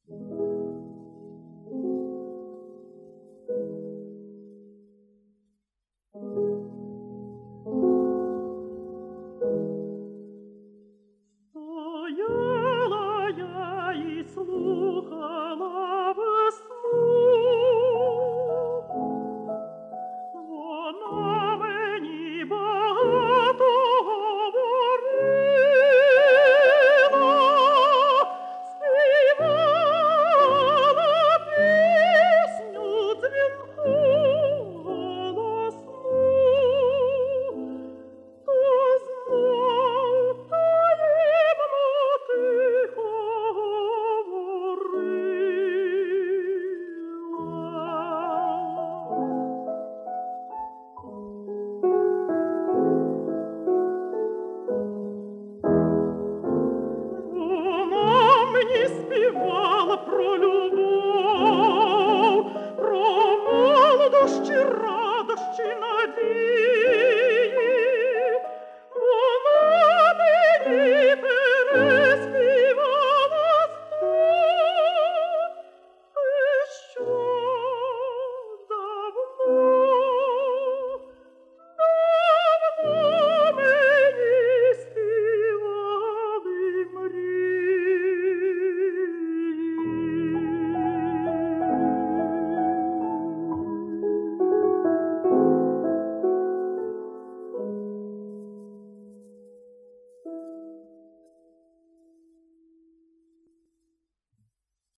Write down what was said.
Стояла я і слухала весну, вона мені багато говорила, співала пісню дзвінку голосну. То знов таємно тихо говорила. Вона мені співала про любов,